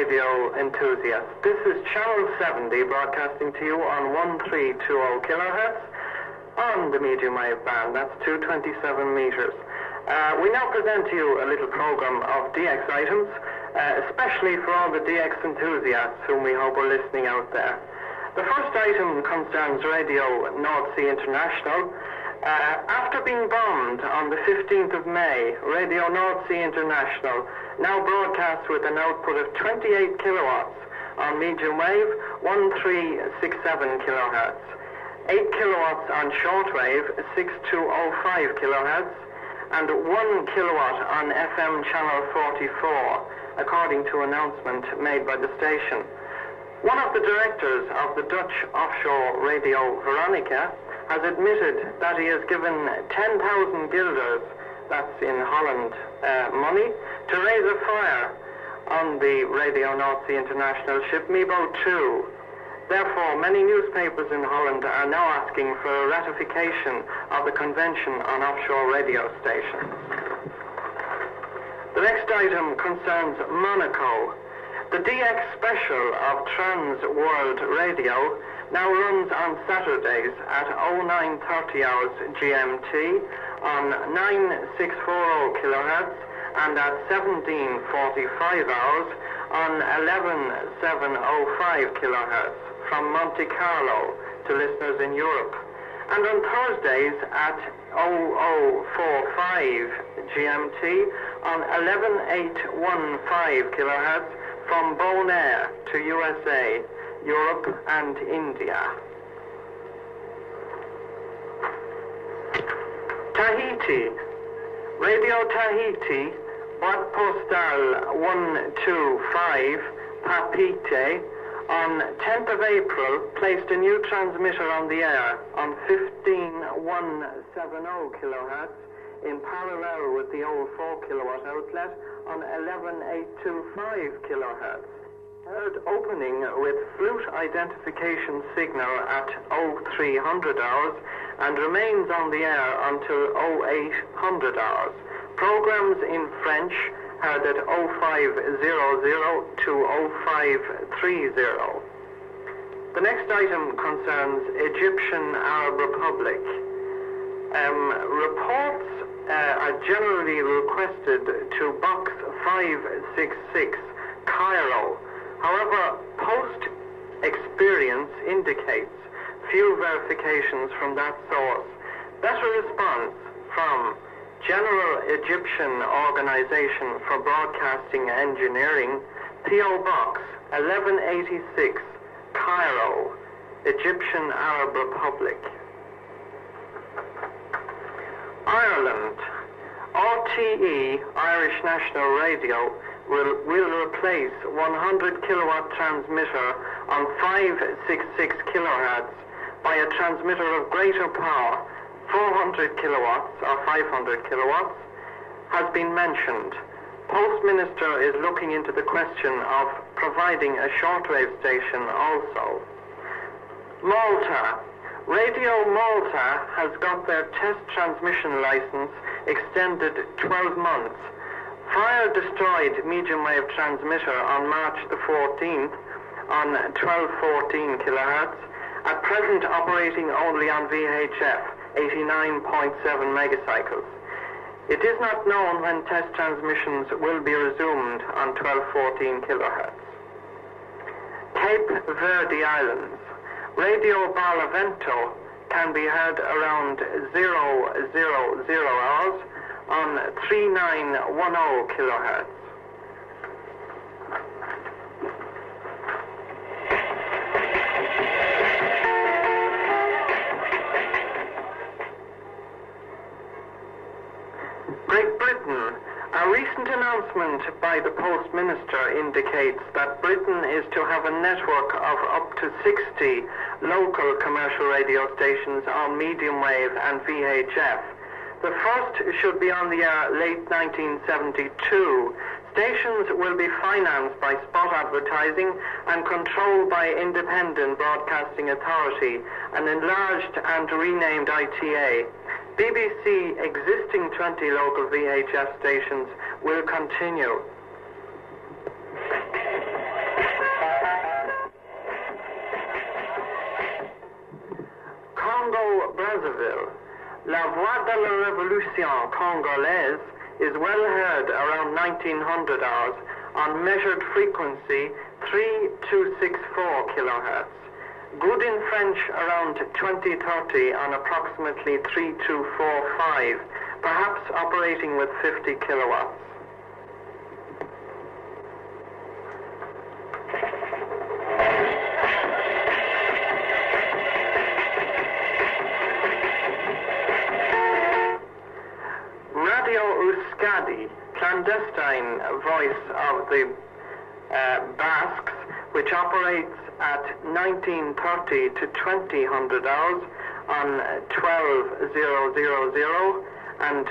radio enthusiasts. This is Channel 70 broadcasting to you on 1320 kilohertz on the medium wave band. That's 227 meters. We now present to you a little program of DX items, especially for all the DX enthusiasts whom we hope are listening out there. The first item concerns Radio North Sea International. After being bombed on the 15th of May, Radio North Sea International now broadcasts with an output of 28 kilowatts on medium wave, 1367 kilohertz, 8 kilowatts on shortwave, 6205 kilohertz, and 1 kilowatt on FM channel 44, according to an announcement made by the station. One of the directors of the Dutch offshore radio Veronica has admitted that he has given 10,000 guilders, that's in Holland money, to raise a fire on the Radio North Sea International ship Mebo 2. Therefore, many newspapers in Holland are now asking for a ratification of the Convention on Offshore Radio Stations. The next item concerns Monaco. The DX special of Trans World Radio now runs on Saturdays at 0930 hours GMT on 9640 kilohertz and at 1745 hours on 11705 kilohertz from Monte Carlo to listeners in Europe, and on Thursdays at 0045 GMT on 11815 kilohertz from Bonaire to USA, Europe and India. Tahiti. Radio Tahiti, Boîte Postale 125, Papeete, on 10th of April, placed a new transmitter on the air on 15170 kilohertz in parallel with the old 4 kilowatt outlet on 11825 kilohertz. Heard opening with flute identification signal at 0300 hours and remains on the air until 0800 hours. Programs in French heard at 0500 to 0530. The next item concerns Egyptian Arab Republic. Reports are generally requested to Box 566, Cairo. However, post-experience indicates few verifications from that source. Better response from General Egyptian Organization for Broadcasting Engineering, P.O. Box 1186, Cairo, Egyptian Arab Republic. Ireland. RTE, Irish National Radio, will replace 100 kilowatt transmitter on 566 kilohertz by a transmitter of greater power, 400 kilowatts or 500 kilowatts, has been mentioned. Post Minister is looking into the question of providing a shortwave station also. Malta. Radio Malta has got their test transmission license extended 12 months. Fire destroyed medium wave transmitter on March the 14th on 1214 kilohertz, at present operating only on VHF 89.7 megacycles. It is not known when test transmissions will be resumed on 1214 kilohertz. Cape Verde Islands. Radio Barlavento can be heard around 000 hours on 3910 kilohertz. Great Britain. A recent announcement by the Post Minister indicates that Britain is to have a network of up to 60 local commercial radio stations on medium wave and VHF. The first should be on the air late 1972. Stations will be financed by spot advertising and controlled by Independent Broadcasting Authority, an enlarged and renamed ITA. BBC existing 20 local VHF stations will continue. Congo-Brazzaville. La Voix de la Révolution Congolaise is well heard around 1900 hours on measured frequency 3264 kilohertz. Good in French around 2030 on approximately 3245, perhaps operating with 50 kilowatts. Radio Euskadi, clandestine voice of the Basques, which operates at 1930 to 2000 hours on 12000 and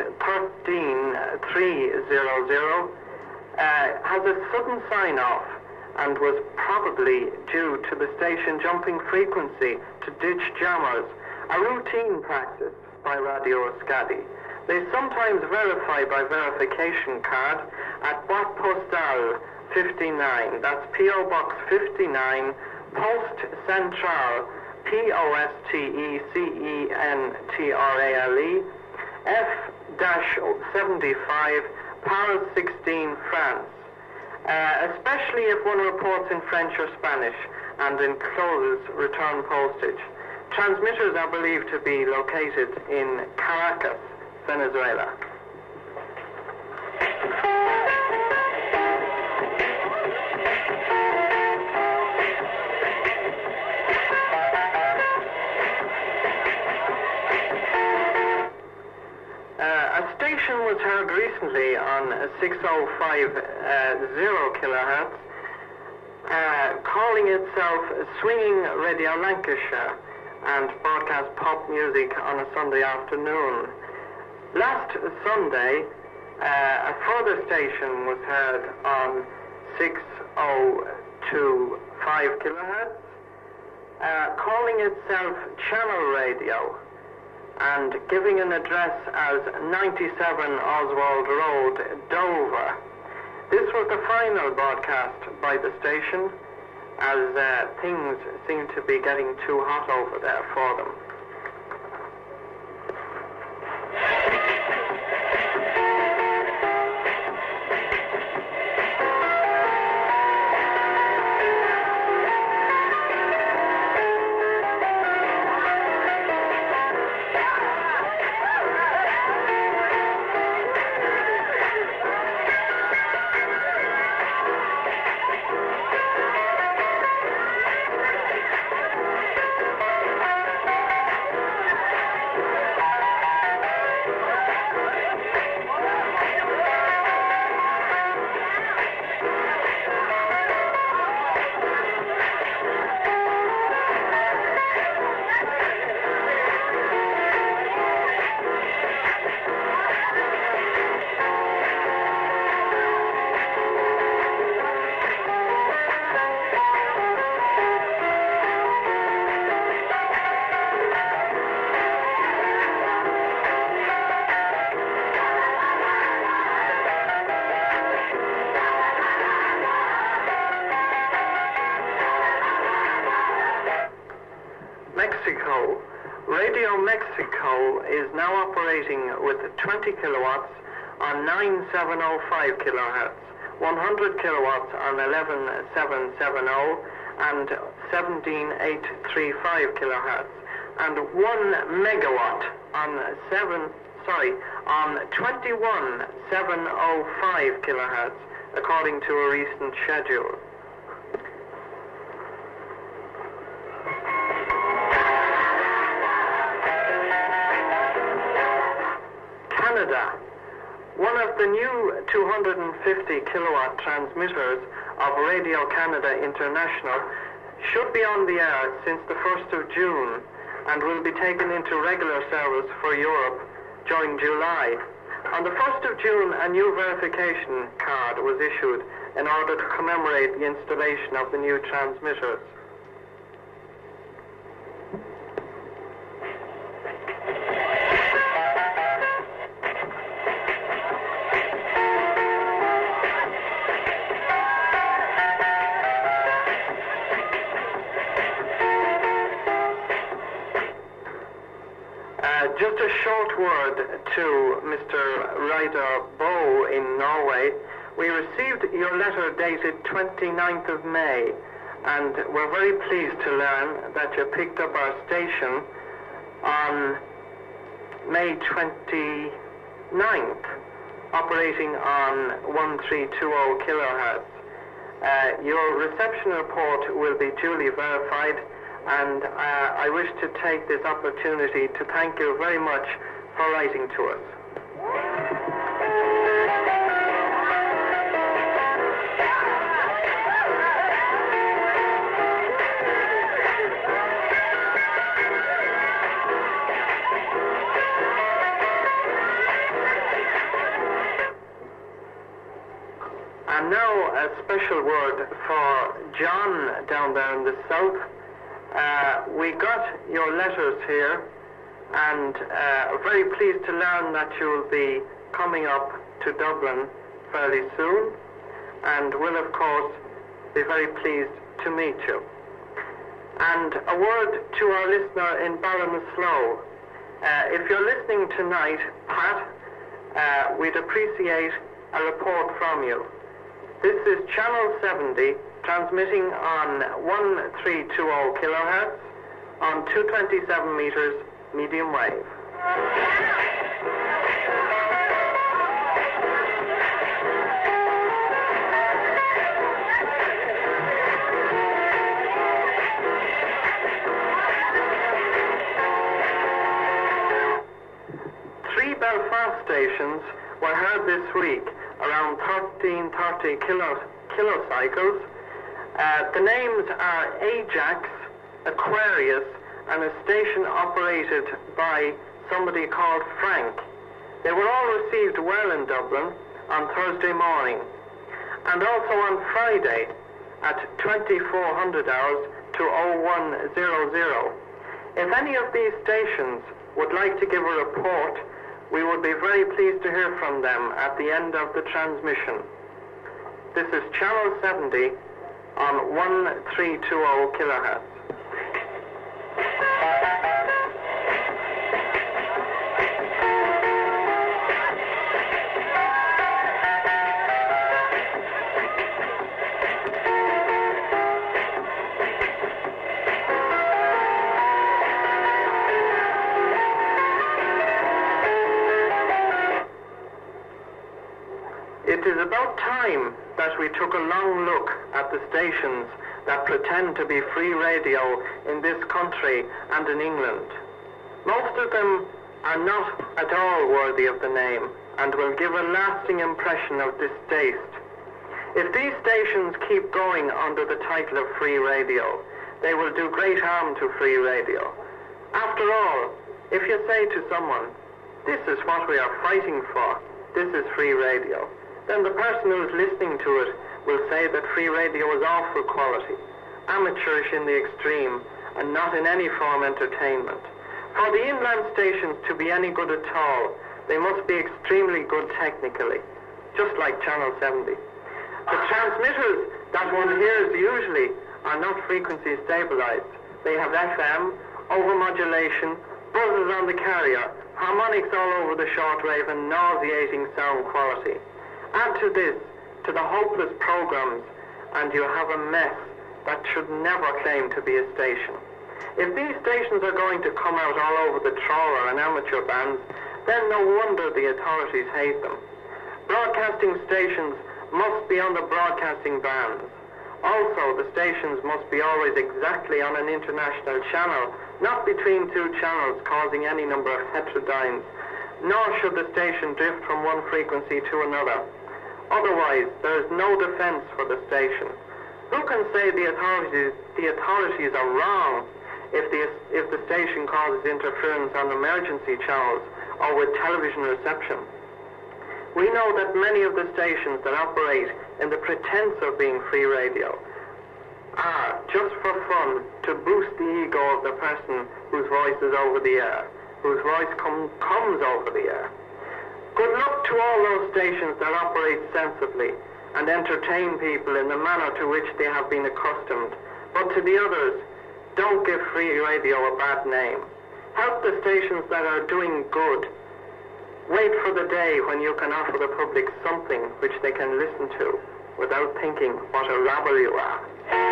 13300, has a sudden sign-off and was probably due to the station jumping frequency to ditch jammers, a routine practice by Radio Euskadi. They sometimes verify by verification card at Boîte Postale 59, that's P.O. Box 59, Poste Centrale, P-O-S-T-E-C-E-N-T-R-A-L-E, F-75, Paris 16, France. Especially if one reports in French or Spanish and encloses return postage. Transmitters are believed to be located in Caracas, Venezuela. A station was heard recently on 6050 kilohertz, calling itself Swinging Radio Lancashire, and broadcast pop music on a Sunday afternoon. Last Sunday, a further station was heard on 6025 kilohertz, calling itself Channel Radio, and giving an address as 97 Oswald Road, Dover. This was the final broadcast by the station, as things seem to be getting too hot over there for them. Mexico. Radio Mexico is now operating with 20 kilowatts on 9705 kilohertz, 100 kilowatts on 11770 and 17835 kilohertz, and 1 megawatt on 21705 kilohertz, according to a recent schedule. Canada. One of the new 250 kilowatt transmitters of Radio Canada International should be on the air since the 1st of June and will be taken into regular service for Europe during July. On the 1st of June, a new verification card was issued in order to commemorate the installation of the new transmitters. Just a short word to Mr. Ryder Boe in Norway. We received your letter dated 29th of May, and we're very pleased to learn that you picked up our station on May 29th, operating on 1320 kilohertz. Your reception report will be duly verified, and I wish to take this opportunity to thank you very much for writing to us. And now a special word for John down there in the south. We got your letters here, and very pleased to learn that you'll be coming up to Dublin fairly soon, and will of course be very pleased to meet you. And a word to our listener in Ballinasloe. If you're listening tonight, Pat, we'd appreciate a report from you. This is Channel 70, transmitting on 1320 kilohertz on 227 meters medium wave. Three Belfast stations were heard this week, around 1330 kilocycles. The names are Ajax, Aquarius, and a station operated by somebody called Frank. They were all received well in Dublin on Thursday morning, and also on Friday at 2400 hours to 0100. If any of these stations would like to give a report, we would be very pleased to hear from them at the end of the transmission. This is Channel 70 on 1320 kilohertz. It is about time that we took a long look at the stations that pretend to be free radio in this country and in England. Most of them are not at all worthy of the name and will give a lasting impression of distaste. If these stations keep going under the title of free radio, they will do great harm to free radio. After all, if you say to someone, "This is what we are fighting for, this is free radio," then the person who is listening to it will say that free radio is awful quality, amateurish in the extreme, and not in any form entertainment. For the inland stations to be any good at all, they must be extremely good technically, just like Channel 70. The transmitters that one hears usually are not frequency stabilized. They have FM, overmodulation, buzzes on the carrier, harmonics all over the shortwave, and nauseating sound quality. Add to this, to the hopeless programs, and you have a mess that should never claim to be a station. If these stations are going to come out all over the trawler and amateur bands, then no wonder the authorities hate them. Broadcasting stations must be on the broadcasting bands. Also, the stations must be always exactly on an international channel, not between two channels causing any number of heterodynes, nor should the station drift from one frequency to another. Otherwise, there is no defense for the station. Who can say the authorities are wrong if the station causes interference on emergency channels or with television reception? We know that many of the stations that operate in the pretense of being free radio are, just for fun, to boost the ego of the person whose voice is over the air, whose voice comes over the air. Good luck to all those stations that operate sensibly and entertain people in the manner to which they have been accustomed. But to the others, don't give free radio a bad name. Help the stations that are doing good. Wait for the day when you can offer the public something which they can listen to without thinking what a rabble you are.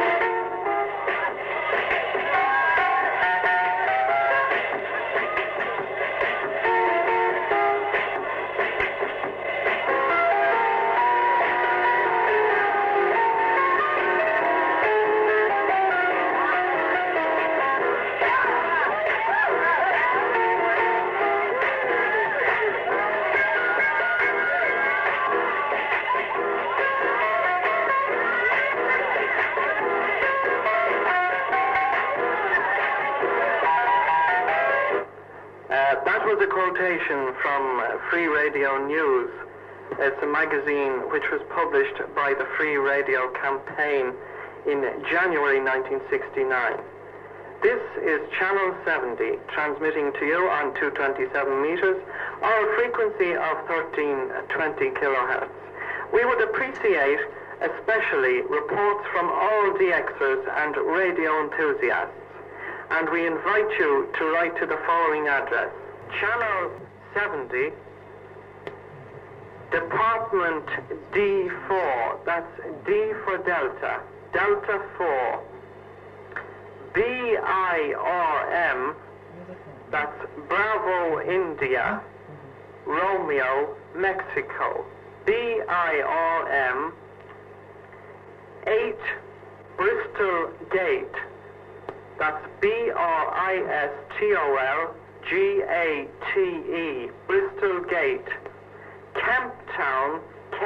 That was a quotation from Free Radio News. It's a magazine which was published by the Free Radio campaign in January 1969. This is Channel 70, transmitting to you on 227 meters, or a frequency of 1320 kilohertz. We would appreciate especially reports from all DXers and radio enthusiasts, and we invite you to write to the following address: Channel 70, Department D4, that's D for Delta, Delta 4, BIRM, that's Bravo India, Romeo, Mexico, BIRM, 8 Bristol Gate, that's BRISTOLGATE, Bristol Gate, Kemptown,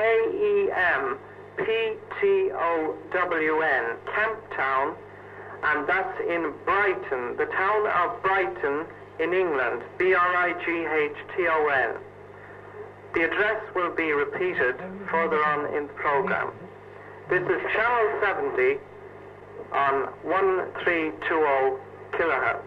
KEMPTOWN, Kemptown, and that's in Brighton, the town of Brighton in England, BRIGHTON. The address will be repeated further on in the program. This is Channel 70 on 1320 kilohertz.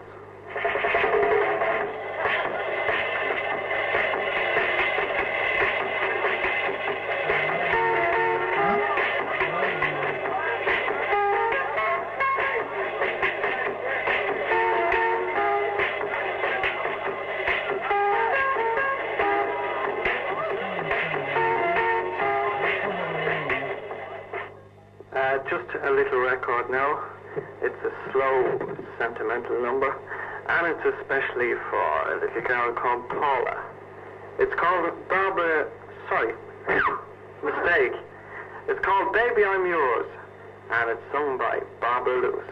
Just a little record now. It's a slow, sentimental number, and it's especially for a little girl called Paula. It's called Barbara... Sorry, mistake. It's called Baby I'm Yours, and it's sung by Barbara Lewis.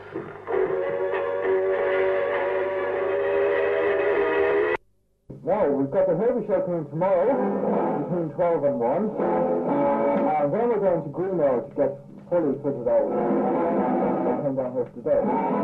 Now, we've got the Herbie Show coming tomorrow between 12 and 1, and then we're going to Greenock to get fully fitted out. We'll come down here today.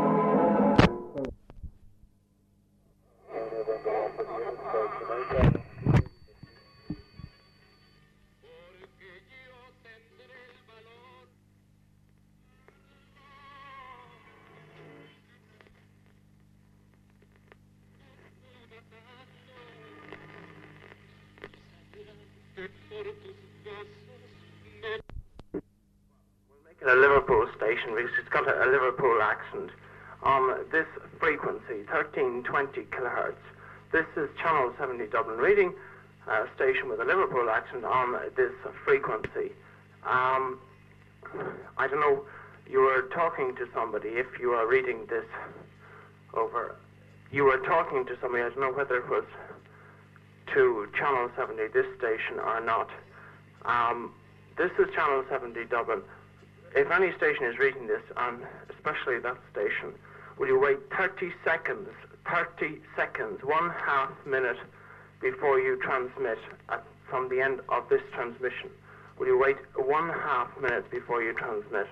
A Liverpool station because it's got a Liverpool accent on this frequency, 1320 kilohertz. This is Channel 70 Dublin reading, a station with a Liverpool accent on this frequency. I don't know, you were talking to somebody, if you are reading this over, you were talking to somebody, I don't know whether it was to Channel 70, this station, or not. This is Channel 70 Dublin. If any station is reading this, and especially that station, will you wait 30 seconds, 1/2 minute before you transmit from the end of this transmission? Will you wait 1/2 minute before you transmit?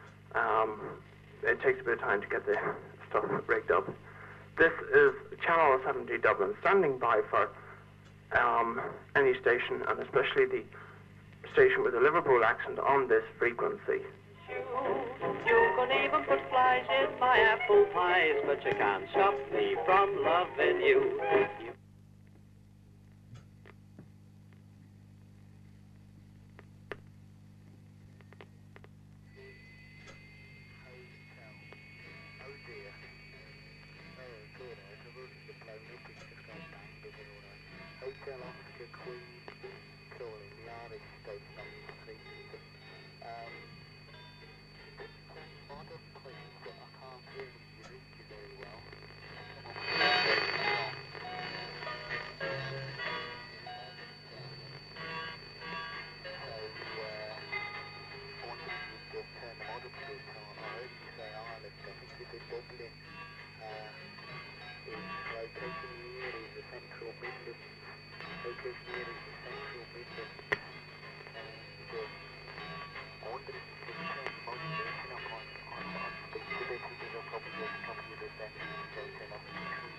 It takes a bit of time to get the stuff rigged up. This is Channel 70 Dublin, standing by for any station, and especially the station with a Liverpool accent on this frequency. You can even put flies in my apple pies, but you can't stop me from loving you. Oh dear. Oh, good. I was about to Hotel Oscar Queen calling the Irish station on the street. Modern please, but I can't hear you read you very well. Turn the model bit on. I heard you say Ireland. I think you said Dublin. Is location here is the central Midlands. Location here is the central Midlands. And I wonder if you could turn the model version up on speak to this, because I'll probably get a copy of it then and go turn off the screen.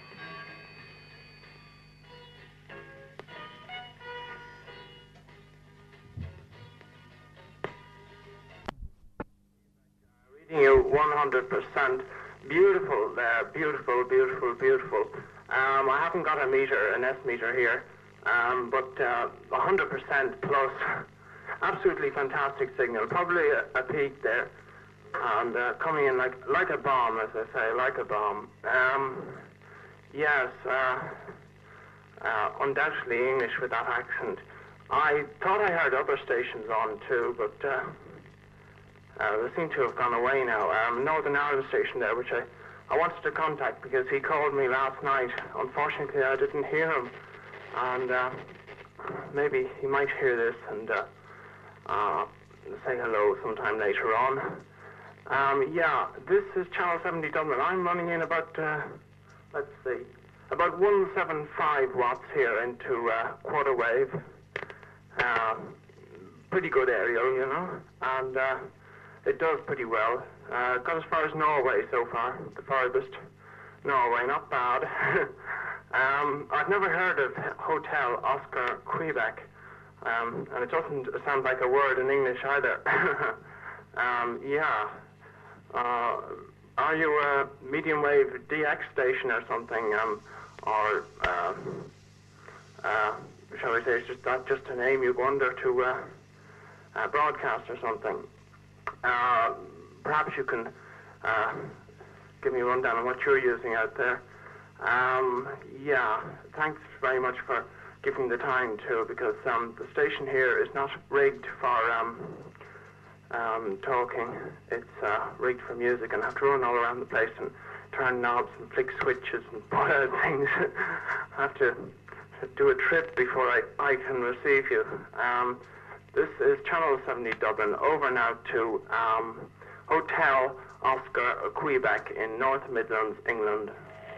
You 100%. Beautiful there, beautiful, beautiful, beautiful. I haven't got an S meter here, but 100% plus. Absolutely fantastic signal. Probably a peak there, and coming in like a bomb, as I say, like a bomb. Yes, undoubtedly English with that accent. I thought I heard other stations on too, but they seem to have gone away now. Northern Ireland station there, which I wanted to contact because he called me last night. Unfortunately, I didn't hear him, and maybe he might hear this and say hello sometime later on. Yeah, this is Channel 70 Dublin. I'm running in about, let's see, about 175 watts here into quarter wave. Pretty good aerial, you know, and it does pretty well. Got as far as Norway so far, the farthest. Norway, not bad. I've never heard of Hotel Oscar Quebec, and it doesn't sound like a word in English either. Yeah. Are you a medium wave DX station or something, or shall we say it's just a name you go under to broadcast or something? Perhaps you can give me a rundown on what you're using out there. Yeah, thanks very much for giving the time too, because the station here is not rigged for talking. It's rigged for music, and I have to run all around the place and turn knobs and flick switches and put out things. I have to do a trip before I can receive you. This is Channel 70 Dublin, over now to Hotel Oscar Quebec in North Midlands, England.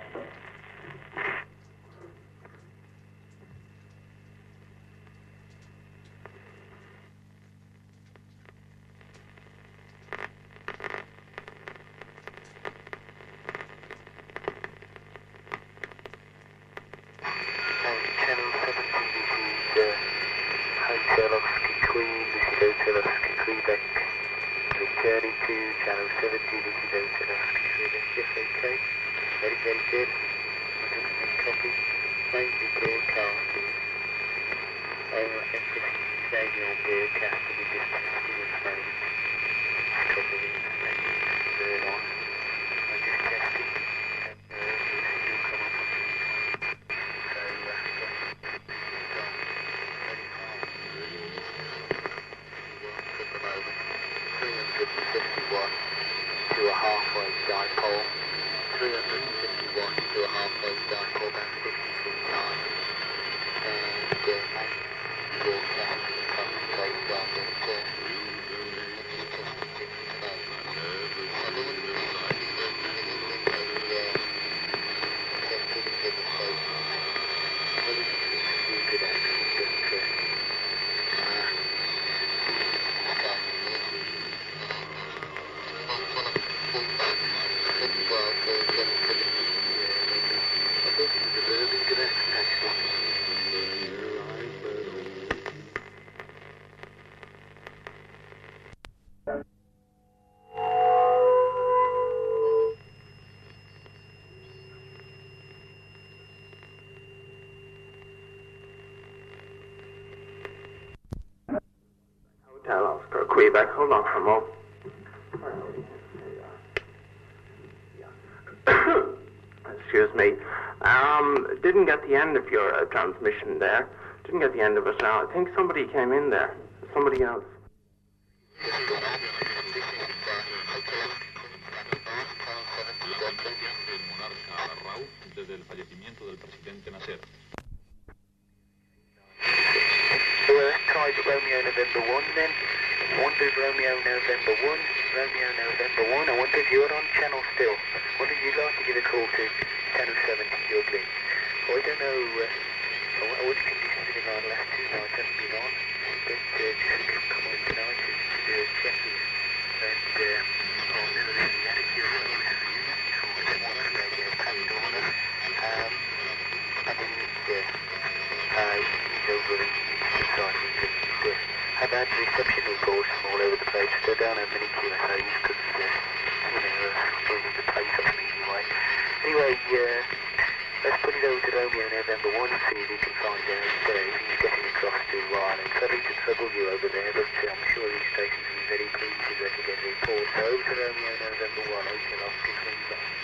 Channel 70, this is Hotel Oscar Queen, this is Hotel Oscar Quebec. Returning to Channel 70, this is Hotel Oscar Quebec. Yes, okay. Very, very good. Copy. Playing the broadcasting. Emphasis saying your broadcasting is just testing the phone. Copy. Turn on. I'm just testing. You'll come up. To a halfway dipole, 350 watts to a halfway dipole, about 50 feet high, and main broadcast and concentrate on it, just testing things today. So the one thing tested in the station, well, it's a good accent, Hotel Oscar Quebec. Hold on for a moment. Excuse me. Didn't get the end of your transmission there. Didn't get the end of it now. I think somebody came in there. Somebody else. Desde el fallecimiento del presidente Nasser. So let's try Romeo November 1 then. 1 to Romeo November 1. Romeo November 1. I wonder if you're on channel still. I wonder if you'd like to give a call to 1007 Juggling. I don't know, I would think this has been on the last 2 nights, haven't been on. But just come on tonight to do a check-in. And I've never really had a curiosity with a unit before. I don't want to radio passed on us. And then he's over in societies and I've had reception reports from all over the place. So I don't have many QSOs because, the place up me anyway. Anyway, let's put it over to Romeo November 1 and see if he can find out if he's getting across to Ireland. Sorry to trouble you over there, but I'm sure these stations will be very pleased if they can get a report. So over to Romeo November 1, okay, I'll speak to you back.